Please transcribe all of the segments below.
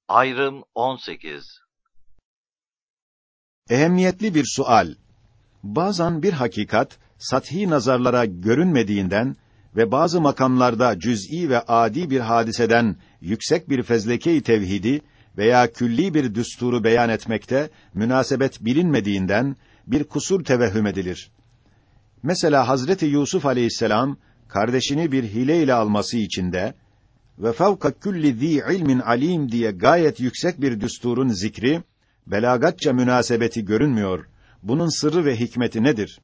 Ayrım 18. Ehemmiyetli bir sual. Bazen bir hakikat, sathi nazarlara görünmediğinden ve bazı makamlarda cüz'i ve adi bir hadiseden yüksek bir fezleke-i tevhidi veya külli bir düsturu beyan etmekte münasebet bilinmediğinden bir kusur tevehhüm edilir. Mesela Hazreti Yusuf aleyhisselam, kardeşini bir hile ile alması için de ve fevka külli zî ilmin alim diye gayet yüksek bir düsturun zikri, belagatça münasebeti görünmüyor. Bunun sırrı ve hikmeti nedir?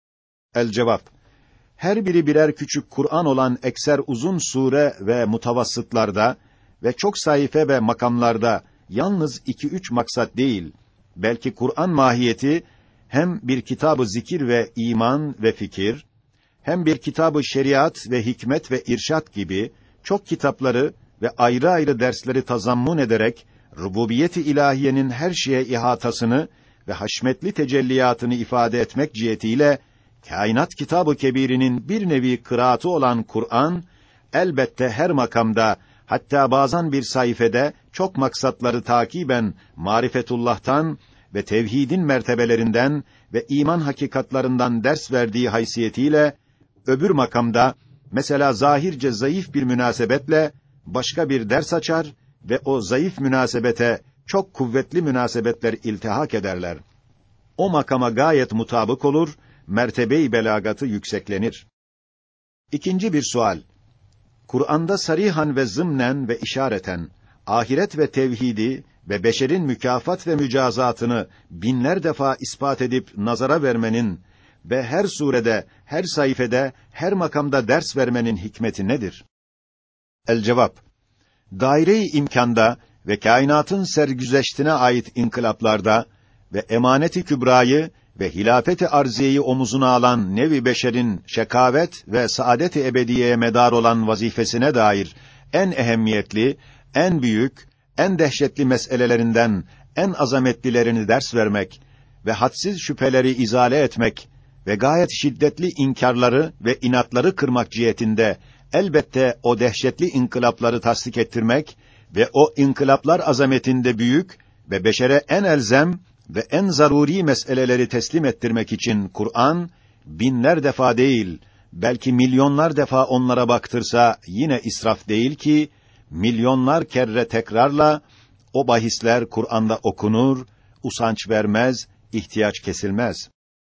El cevap: her biri birer küçük Kur'an olan ekser uzun sure ve mutavassıtlarda ve çok sayfa ve makamlarda yalnız 2-3 maksat değil, belki Kur'an mahiyeti hem bir kitabı zikir ve iman ve fikir, hem bir kitabı şeriat ve hikmet ve irşat gibi çok kitapları ve ayrı ayrı dersleri tazammun ederek rububiyet-i ilahiyenin her şeye ihatasını ve haşmetli tecelliyatını ifade etmek cihetiyle kainat kitabı kebirinin bir nevi kıraatı olan Kur'an elbette her makamda, hatta bazen bir sayfede çok maksatları takiben marifetullah'tan ve tevhidin mertebelerinden ve iman hakikatlarından ders verdiği haysiyetiyle, öbür makamda mesela zahirce zayıf bir münasebetle başka bir ders açar ve o zayıf münasebete çok kuvvetli münasebetler iltihak ederler. O makama gayet mutabık olur, mertebe-i belagatı yükseklenir. İkinci bir sual. Kur'an'da sarihan ve zımnen ve işareten ahiret ve tevhidi ve beşerin mükafat ve mücazatını binler defa ispat edip nazara vermenin ve her surede, her sayfede, her makamda ders vermenin hikmeti nedir? El cevap: daire-i imkanda ve kainatın sergüzeştine ait inkılaplarda ve emanet-i kübrayı ve hilafet-i arziyeyi omuzuna alan nevi beşerin şekavet ve saadet-i ebediyeye medar olan vazifesine dair en ehemmiyetli, en büyük, en dehşetli meselelerinden en azametlilerini ders vermek ve hadsiz şüpheleri izale etmek ve gayet şiddetli inkarları ve inatları kırmak cihetinde elbette o dehşetli inkılapları tasdik ettirmek ve o inkılaplar azametinde büyük ve beşere en elzem ve en zaruri meseleleri teslim ettirmek için Kur'an binler defa değil, belki milyonlar defa onlara baktırsa yine israf değil ki, milyonlar kere tekrarla o bahisler Kur'an'da okunur, usanç vermez, ihtiyaç kesilmez.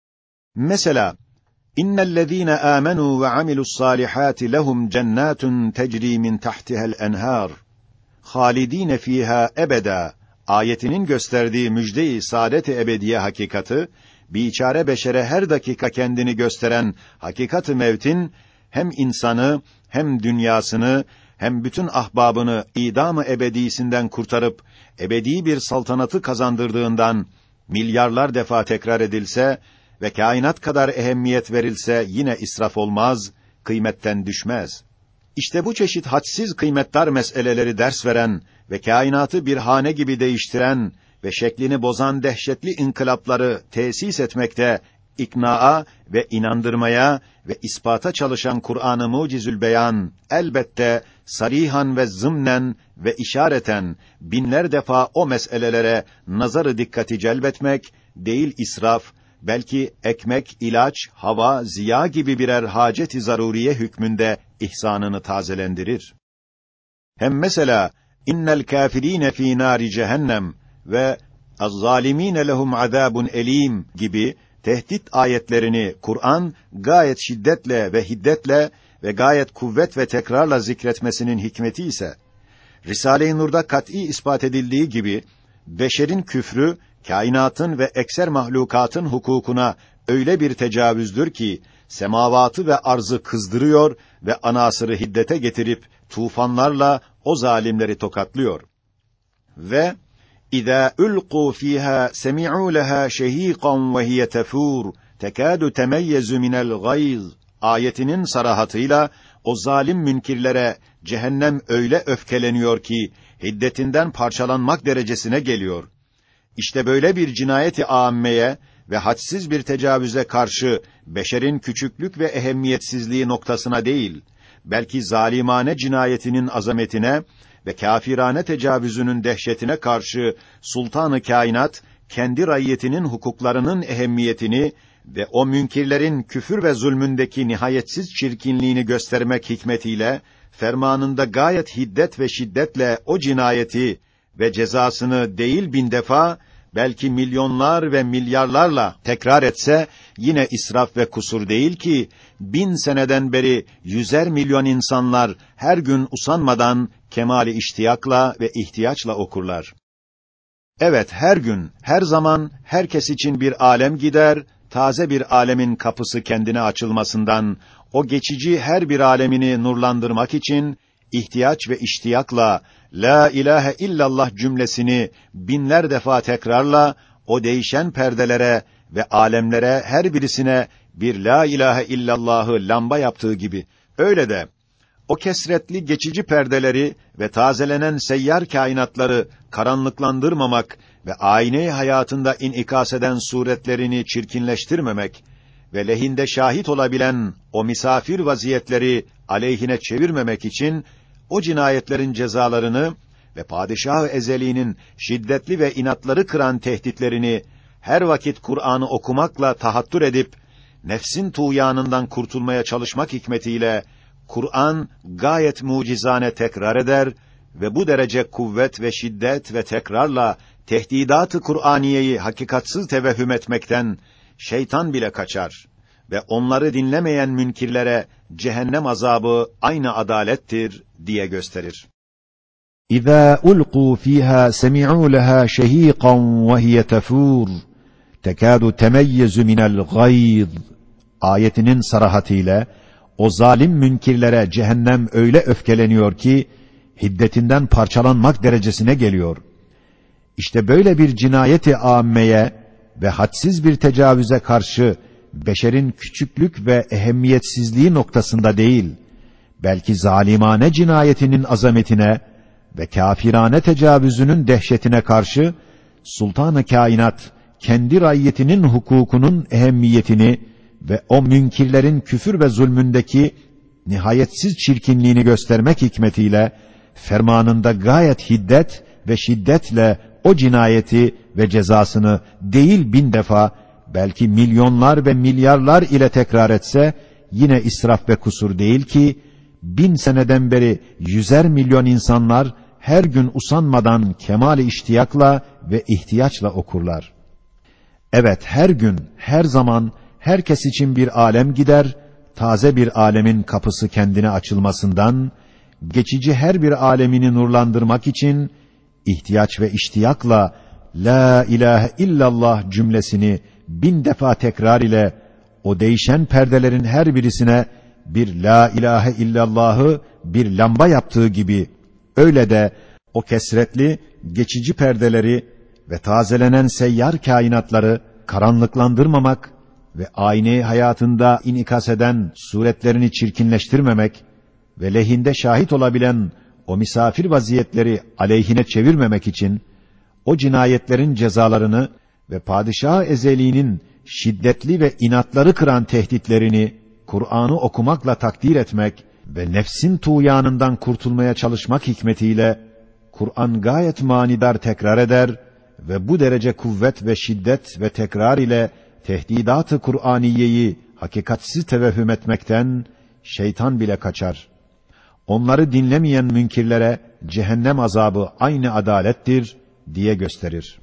Mesela İnnellezîne âmenû ve amilussâlihâti lehum cennâtun tecrî min tahtiha'l enhâr hâlidîne fîhâ ebedâ ayetinin gösterdiği müjde-i saadet-i ebediye hakikati, biçare beşere her dakika kendini gösteren hakikat-ı mevtin hem insanı, hem dünyasını, hem bütün ahbabını idam-ı ebedisinden kurtarıp ebedi bir saltanatı kazandırdığından milyarlar defa tekrar edilse ve kainat kadar ehemmiyet verilse yine israf olmaz, kıymetten düşmez. İşte bu çeşit hadsiz kıymetdar meseleleri ders veren ve kainatı bir hane gibi değiştiren ve şeklini bozan dehşetli inkılapları tesis etmekte, iknaa ve inandırmaya ve ispata çalışan Kur'an-ı Mucizül Beyan elbette sarihan ve zımnen ve işareten binler defa o meselelere nazarı dikkati celbetmek değil israf, belki ekmek, ilaç, hava, ziya gibi birer hacet-i zaruriye hükmünde ihsanını tazelendirir. Hem mesela innel kâfirîne fî nâri cehennem ve az-zâlimîne lehum azâbun elîm gibi tehdit ayetlerini Kur'an gayet şiddetle ve hiddetle ve gayet kuvvet ve tekrarla zikretmesinin hikmeti ise Risale-i Nur'da kat'î ispat edildiği gibi beşerin küfrü kainatın ve ekser mahlukatın hukukuna öyle bir tecavüzdür ki semavatı ve arzı kızdırıyor ve anasırı hiddete getirip tufanlarla o zalimleri tokatlıyor. Ve İzâ ulqû fîhâ semî'û lehâ şehîkan ve hiye tefûr tekâdu temeyyezu minel gayz ayetinin sarahatıyla o zalim münkirlere cehennem öyle öfkeleniyor ki hiddetinden parçalanmak derecesine geliyor. İşte böyle bir cinayeti âmmeye ve hadsiz bir tecavüze karşı beşerin küçüklük ve ehemmiyetsizliği noktasına değil, belki zalimane cinayetinin azametine ve kâfirane tecavüzünün dehşetine karşı Sultan-ı Kainat kendi raiyetinin hukuklarının ehemmiyetini ve o münkirlerin küfür ve zulmündeki nihayetsiz çirkinliğini göstermek hikmetiyle fermanında gayet hiddet ve şiddetle o cinayeti ve cezasını değil 1000 defa, belki milyonlar ve milyarlarla tekrar etse yine israf ve kusur değil ki 1000 seneden beri 100'er milyon insanlar her gün usanmadan kemali iştiyakla ve ihtiyaçla okurlar. Evet, her gün, her zaman herkes için bir alem gider, taze bir alemin kapısı kendine açılmasından, o geçici her bir alemini nurlandırmak için ihtiyaç ve iştiyakla la ilahe illallah cümlesini binler defa tekrarla o değişen perdelere ve alemlere her birisine bir la ilahe illallahı lamba yaptığı gibi, öyle de o kesretli geçici perdeleri ve tazelenen seyyar kainatları karanlıklandırmamak ve ayne-i hayatında inikas eden suretlerini çirkinleştirmemek ve lehinde şahit olabilen o misafir vaziyetleri aleyhine çevirmemek için o cinayetlerin cezalarını ve padişah-ı ezeliğinin şiddetli ve inatları kıran tehditlerini her vakit Kur'an'ı okumakla tahattür edip nefsin tuğyanından kurtulmaya çalışmak hikmetiyle Kur'an gayet mucizane tekrar eder ve bu derece kuvvet ve şiddet ve tekrarla tehdidat-ı Kur'aniyeyi hakikatsız tevehhüm etmekten şeytan bile kaçar ve onları dinlemeyen münkirlere cehennem azabı aynı adalettir diye gösterir. İzâ ulqû fîhâ semî'û lehâ şehîqan ve hiye tefûr tekâdu temeyyezu minel gayz ayetinin sarahatıyla o zalim münkirlere cehennem öyle öfkeleniyor ki hiddetinden parçalanmak derecesine geliyor. İşte böyle bir cinayeti âmmeye ve hadsiz bir tecavüze karşı beşerin küçüklük ve ehemmiyetsizliği noktasında değil, belki zalimane cinayetinin azametine ve kâfirane tecavüzünün dehşetine karşı Sultan-ı Kainat kendi raiyetinin hukukunun ehemmiyetini ve o münkirlerin küfür ve zulmündeki nihayetsiz çirkinliğini göstermek hikmetiyle fermanında gayet hiddet ve şiddetle o cinayeti ve cezasını değil 1000 defa, belki milyonlar ve milyarlar ile tekrar etse yine israf ve kusur değil ki 1000 seneden beri 100'er milyon insanlar her gün usanmadan kemali iştiyakla ve ihtiyaçla okurlar. Evet, her gün, her zaman herkes için bir alem gider, taze bir alemin kapısı kendine açılmasından, geçici her bir alemini nurlandırmak için ihtiyaç ve iştiyakla la ilahe illallah cümlesini 1000 defa tekrar ile o değişen perdelerin her birisine bir la ilahe illallahı bir lamba yaptığı gibi, öyle de o kesretli geçici perdeleri ve tazelenen seyyar kainatları karanlıklandırmamak ve ayne hayatında inikas eden suretlerini çirkinleştirmemek ve lehinde şahit olabilen o misafir vaziyetleri aleyhine çevirmemek için o cinayetlerin cezalarını ve padişah-ı ezeliğinin şiddetli ve inatları kıran tehditlerini Kur'an'ı okumakla takdir etmek ve nefsin tuğyanından kurtulmaya çalışmak hikmetiyle Kur'an gayet manidar tekrar eder ve bu derece kuvvet ve şiddet ve tekrar ile tehdidat-ı Kur'aniyeyi hakikatsiz tevehhüm etmekten şeytan bile kaçar. Onları dinlemeyen münkirlere cehennem azabı aynı adalettir diye gösterir.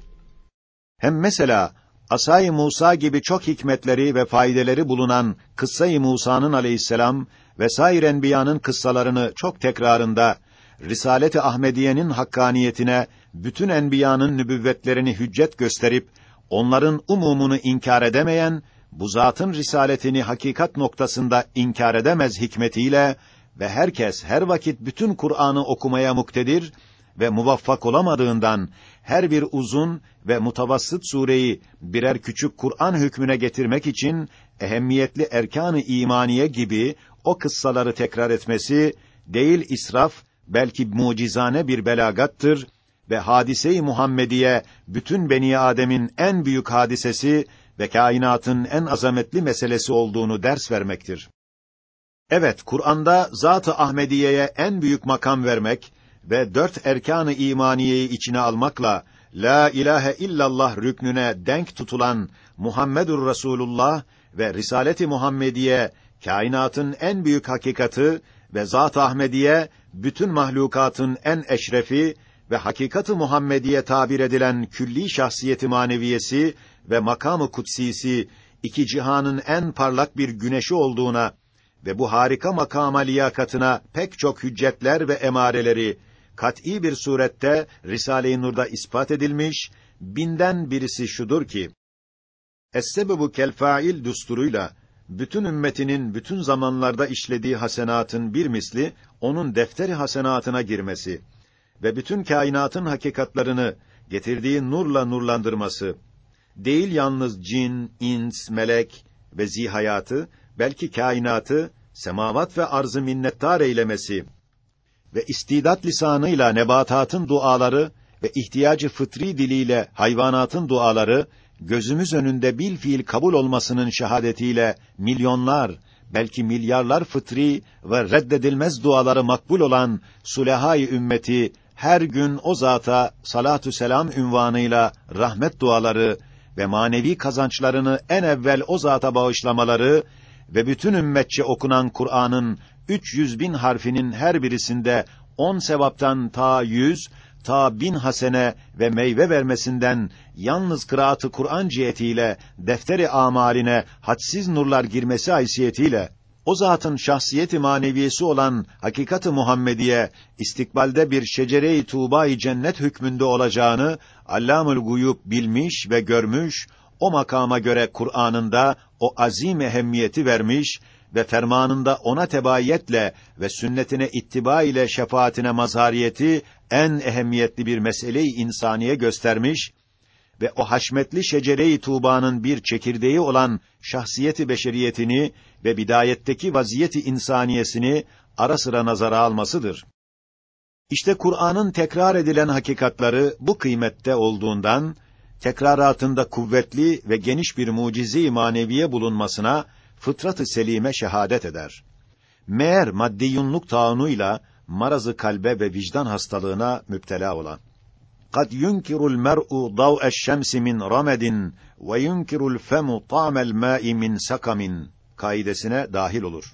Hem mesela Asay-ı Musa gibi çok hikmetleri ve faydeleri bulunan Kıssa-i Musa'nın aleyhisselam ve sair enbiyanın kıssalarını çok tekrarında Risalet-i Ahmediye'nin hakkaniyetine bütün enbiyanın nübüvvetlerini hüccet gösterip onların umumunu inkar edemeyen, bu zatın risaletini hakikat noktasında inkar edemez hikmetiyle ve herkes her vakit bütün Kur'an'ı okumaya muktedir ve muvaffak olamadığından her bir uzun ve mutavassıt sureyi birer küçük Kur'an hükmüne getirmek için ehemmiyetli erkan-ı imaniye gibi o kıssaları tekrar etmesi değil israf, belki mucizane bir belagattır ve hadise-i Muhammediye bütün Beni Adem'in en büyük hadisesi ve kainatın en azametli meselesi olduğunu ders vermektir. Evet, Kur'an'da Zat-ı Ahmediye'ye en büyük makam vermek ve 4 erkan-ı imaniyeyi içine almakla la ilahe illallah rüknüne denk tutulan Muhammedur Resulullah ve Risalet-i Muhammediye kainatın en büyük hakikati ve Zat-ı Ahmediye bütün mahlukatın en eşrefi ve hakikat-ı Muhammediye tabir edilen külli şahsiyeti maneviyesi ve makam-ı kutsisi iki cihanın en parlak bir güneşi olduğuna ve bu harika makama liyakatına pek çok hüccetler ve emareleri kat'î bir surette Risale-i Nur'da ispat edilmiş, binden birisi şudur ki, Es-sebebu kel-fâil düsturuyla bütün ümmetinin bütün zamanlarda işlediği hasenatın bir misli onun defteri hasenatına girmesi ve bütün kainatın hakikatlarını getirdiği nurla nurlandırması, değil yalnız cin, ins, melek ve zihayatı, belki kainatı, semavat ve arz-ı minnettar eylemesi ve istidat lisanıyla nebatatın duaları ve ihtiyacı fıtri diliyle hayvanatın duaları, gözümüz önünde bilfiil kabul olmasının şehadetiyle milyonlar, belki milyarlar fıtri ve reddedilmez duaları makbul olan sulehâ-i ümmeti, her gün o zata salatu selam ünvanıyla rahmet duaları ve manevi kazançlarını en evvel o zata bağışlamaları ve bütün ümmetçe okunan Kur'an'ın 300.000 harfinin her birisinde 10 sevaptan ta 100, ta 1000 hasene ve meyve vermesinden yalnız kıraat-ı Kur'an cihetiyle defteri amaline hadsiz nurlar girmesi haysiyetiyle o zatın şahsiyeti maneviyesi olan hakikat-ı Muhammediye istikbalde bir şecere-i tuğba-i cennet hükmünde olacağını Allamul Guyub bilmiş ve görmüş, o makama göre Kur'an'ında o azim ehemmiyeti vermiş ve fermanında ona tebayiyetle ve sünnetine ittiba ile şefaatine mazhariyeti en ehemmiyetli bir mesele-i insaniye göstermiş ve o haşmetli şecere-i tuğbanın bir çekirdeği olan şahsiyeti beşeriyetini ve bidayetteki vaziyeti insaniyesini ara sıra nazara almasıdır. İşte Kur'an'ın tekrar edilen hakikatları bu kıymette olduğundan, tekraratında kuvvetli ve geniş bir mucize-i maneviye bulunmasına fıtrat-ı selime şehadet eder. Meğer maddiyunluk taunuyla marazı kalbe ve vicdan hastalığına müptela olan. قَدْ يُنْكِرُ الْمَرْءُ ضَوْءَ الشَّمْسِ مِنْ رَمَدٍ وَيُنْكِرُ الْفَمُ طَعْمَ الْمَاءِ مِنْ سَقَمٍ kaidesine dahil olur.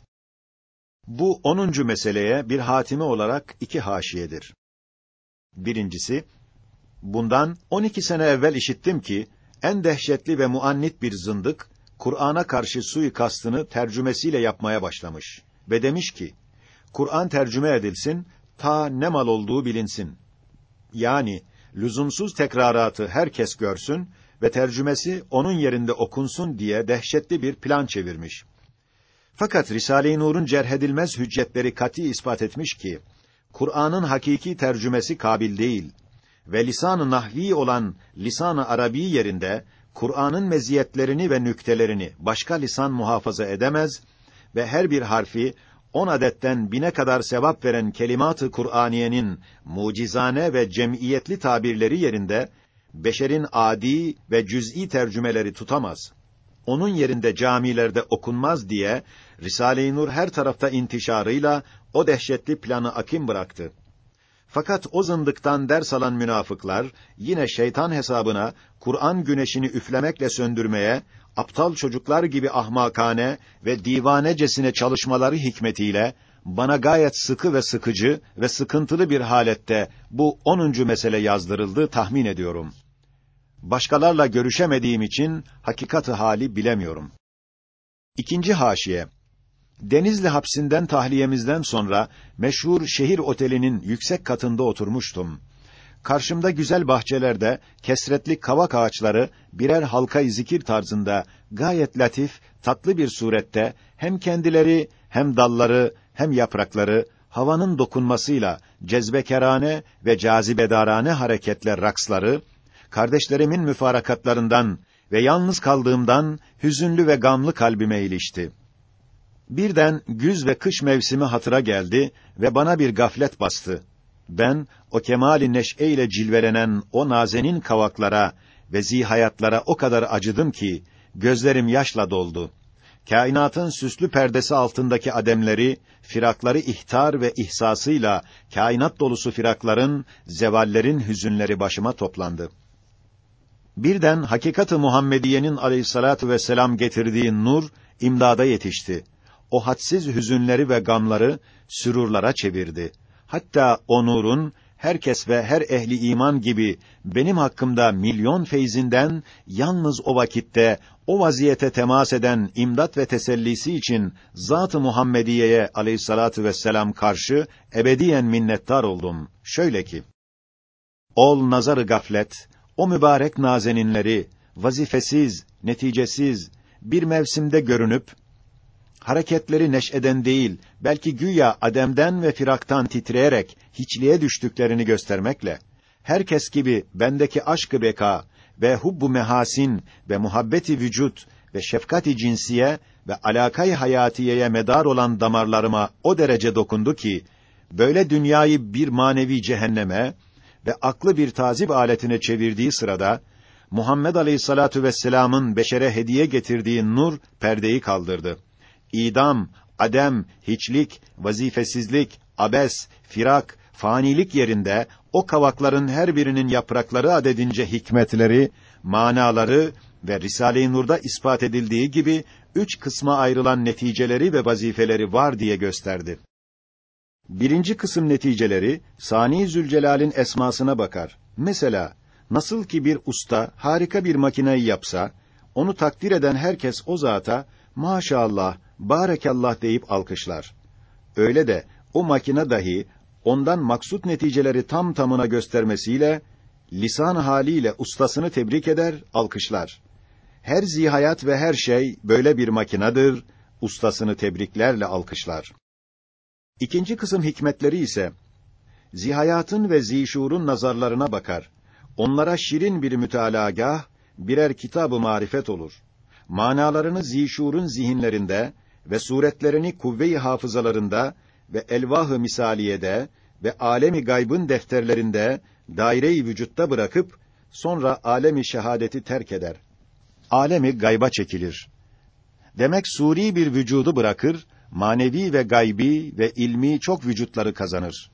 Bu 10. meseleye bir hatime olarak 2 haşiyedir. Birincisi, bundan 12 sene evvel işittim ki, en dehşetli ve muannit bir zındık, Kur'an'a karşı suikastını tercümesiyle yapmaya başlamış ve demiş ki, Kur'an tercüme edilsin, ta ne mal olduğu bilinsin. Yani, lüzumsuz tekraratı herkes görsün ve tercümesi onun yerinde okunsun diye dehşetli bir plan çevirmiş. Fakat Risale-i Nur'un cerhedilmez hüccetleri kat'î ispat etmiş ki, Kur'an'ın hakiki tercümesi kabil değil ve lisan-ı nahvi olan lisan-ı arabi yerinde Kur'an'ın meziyetlerini ve nüktelerini başka lisan muhafaza edemez ve her bir harfi 10 adetten 1000'e kadar sevap veren kelimat-ı Kur'aniyenin mucizane ve cemiyetli tabirleri yerinde beşerin adi ve cüz'i tercümeleri tutamaz. Onun yerinde camilerde okunmaz diye Risale-i Nur her tarafta intişarıyla o dehşetli planı akim bıraktı. Fakat o zındıktan ders alan münafıklar yine şeytan hesabına Kur'an güneşini üflemekle söndürmeye, aptal çocuklar gibi ahmakane ve divanecesine çalışmaları hikmetiyle bana gayet sıkı ve sıkıcı ve sıkıntılı bir halette bu 10. mesele yazdırıldı tahmin ediyorum. Başkalarla görüşemediğim için hakikati hali bilemiyorum. 2. haşiye. Denizli hapsinden tahliyemizden sonra meşhur şehir otelinin yüksek katında oturmuştum. Karşımda güzel bahçelerde kesretli kavak ağaçları birer halka-i zikir tarzında gayet latif, tatlı bir surette hem kendileri hem dalları hem yaprakları havanın dokunmasıyla cezbekerane ve cazibedarane hareketle raksları, kardeşlerimin müfarakatlarından ve yalnız kaldığımdan hüzünlü ve gamlı kalbime ilişti. Birden güz ve kış mevsimi hatıra geldi ve bana bir gaflet bastı. Ben o kemâl-i neş'e ile cilvelenen o nazenin kavaklara ve zihayatlara o kadar acıdım ki gözlerim yaşla doldu. kainatın süslü perdesi altındaki ademleri, firakları ihtar ve ihsasıyla, kainat dolusu firakların, zevallerin hüzünleri başıma toplandı. Birden hakikat-ı Muhammediye'nin aleyhissalatu vesselam getirdiği nur, imdada yetişti. O hadsiz hüzünleri ve gamları, sürurlara çevirdi. Hatta o nurun, herkes ve her ehli iman gibi benim hakkımda milyon feyzinden yalnız o vakitte o vaziyete temas eden imdat ve tesellisi için Zat-ı Muhammediye'ye aleyhissalatu vesselam karşı ebediyen minnettar oldum. Şöyle ki: ol nazarı gaflet, o mübarek nazeninleri vazifesiz, neticesiz bir mevsimde görünüp hareketleri neş'eden değil, belki güya ademden ve firaktan titreyerek hiçliğe düştüklerini göstermekle, herkes gibi bendeki aşk-ı beka ve hubbu mehasin ve muhabbeti vücut ve şefkat-i cinsiye ve alakay hayatiyeye medar olan damarlarıma o derece dokundu ki, böyle dünyayı bir manevi cehenneme ve aklı bir tazip aletine çevirdiği sırada, Muhammed Aleyhissalatu vesselam'ın beşere hediye getirdiği nur perdeyi kaldırdı. İdam, adem, hiçlik, vazifesizlik, abes, firak, fanilik yerinde o kavakların her birinin yaprakları adedince hikmetleri, manaları ve Risale-i Nur'da ispat edildiği gibi 3 kısma ayrılan neticeleri ve vazifeleri var diye gösterdi. Birinci kısım neticeleri, Sani Zülcelal'in esmasına bakar. Mesela, nasıl ki bir usta harika bir makineyi yapsa, onu takdir eden herkes o zata, maşallah, barakallah deyip alkışlar. Öyle de, o makine dahi, ondan maksut neticeleri tam tamına göstermesiyle, lisan haliyle ustasını tebrik eder, alkışlar. Her zihayat ve her şey, böyle bir makinedir, ustasını tebriklerle alkışlar. İkinci kısım hikmetleri ise, zihayatın ve zişurun nazarlarına bakar. Onlara şirin bir mütalagah, birer kitab-ı marifet olur. Manalarını zişurun zihinlerinde ve suretlerini kuvve-i hafızalarında ve elvah-ı misaliyede ve alemi gaybın defterlerinde daire-i vücutta bırakıp sonra alemi şehadeti terk eder. Alemi gayba çekilir. Demek suri bir vücudu bırakır, manevi ve gaybi ve ilmi çok vücutları kazanır.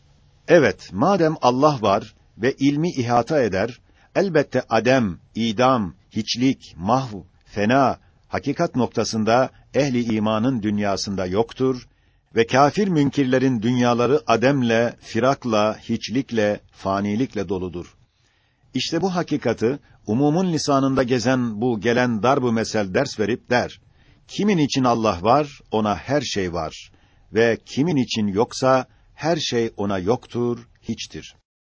Evet, madem Allah var ve ilmi ihata eder, elbette adem, idam, hiçlik, mahv, fena, hakikat noktasında ehli imanın dünyasında yoktur ve kâfir münkirlerin dünyaları ademle, firakla, hiçlikle, fanilikle doludur. İşte bu hakikati umumun lisanında gezen bu gelen darb-ı mesel ders verip der: kimin için Allah var, ona her şey var ve kimin için yoksa her şey ona yoktur, hiçtir.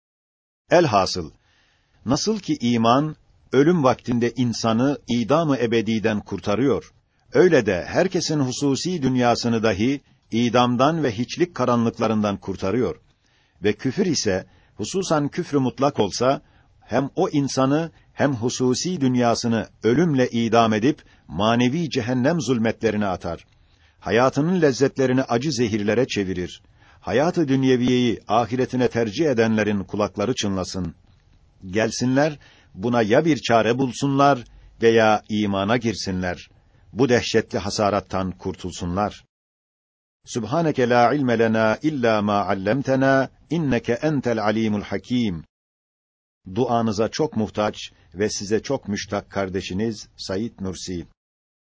Elhasıl, nasıl ki iman ölüm vaktinde insanı idam-ı ebediden kurtarıyor, öyle de herkesin hususi dünyasını dahi idamdan ve hiçlik karanlıklarından kurtarıyor. Ve küfür ise, hususan küfrü mutlak olsa, hem o insanı hem hususi dünyasını ölümle idam edip manevi cehennem zulmetlerine atar. Hayatının lezzetlerini acı zehirlere çevirir. Hayat-ı dünyeviyeyi ahiretine tercih edenlerin kulakları çınlasın. Gelsinler, buna ya bir çare bulsunlar veya imana girsinler. Bu dehşetli hasarattan kurtulsunlar. Subhaneke la ilme lena illa ma allamtena inneke entel alimul hakim. Duanıza çok muhtaç ve size çok müştak kardeşiniz Said Nursi.